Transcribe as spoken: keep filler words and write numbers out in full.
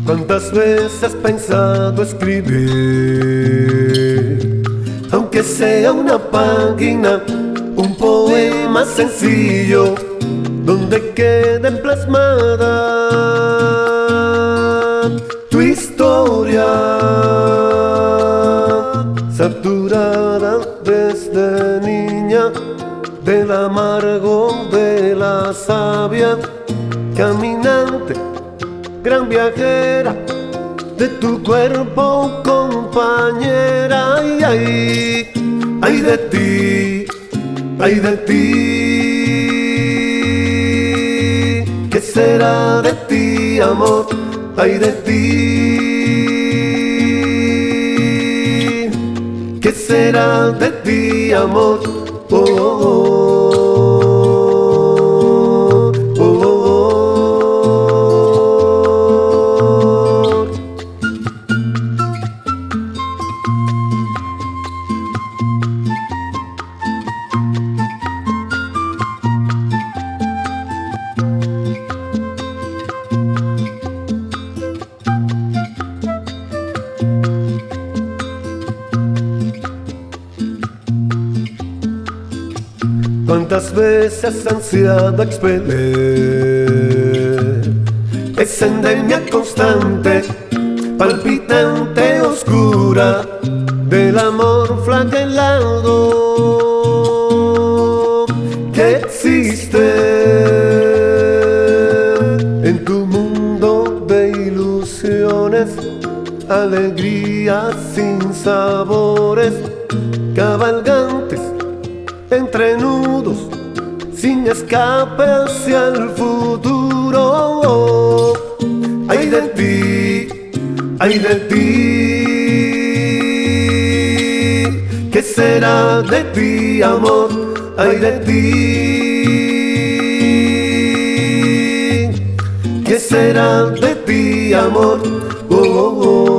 ¿Cuántas veces has pensado escribir, aunque sea una página, un poema sencillo, donde quede plasmada tu historia, saturada desde niña del amargo de la savia, caminante, gran viajera de tu cuerpo, compañera? Ay, ay, ay de ti, ay de ti. ¿Qué será de ti, amor? Ay de ti. ¿Qué será de ti, amor? Oh, oh, oh. ¿Cuántas veces has ansiado expeler esa endemia constante, palpitante, oscura, del amor flagelado que existe en tu mundo de ilusiones, alegrías sin sabores, cabalgantes entre nudos, sin escape hacia el futuro? Ay de ti, ay de ti. ¿Qué será de ti, amor? Ay de ti. ¿Qué será de ti, amor? Oh, oh, oh.